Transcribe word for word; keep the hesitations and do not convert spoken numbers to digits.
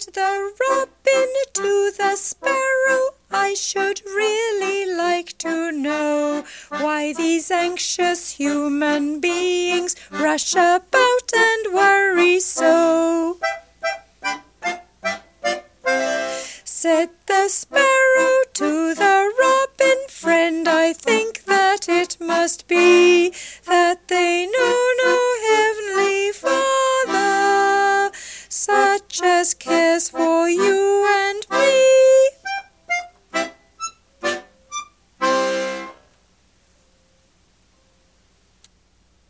the Robin to the Sparrow, I should really like to know why these anxious human beings rush about and worry so. Said the Sparrow to the Robin, friend, I think that it must be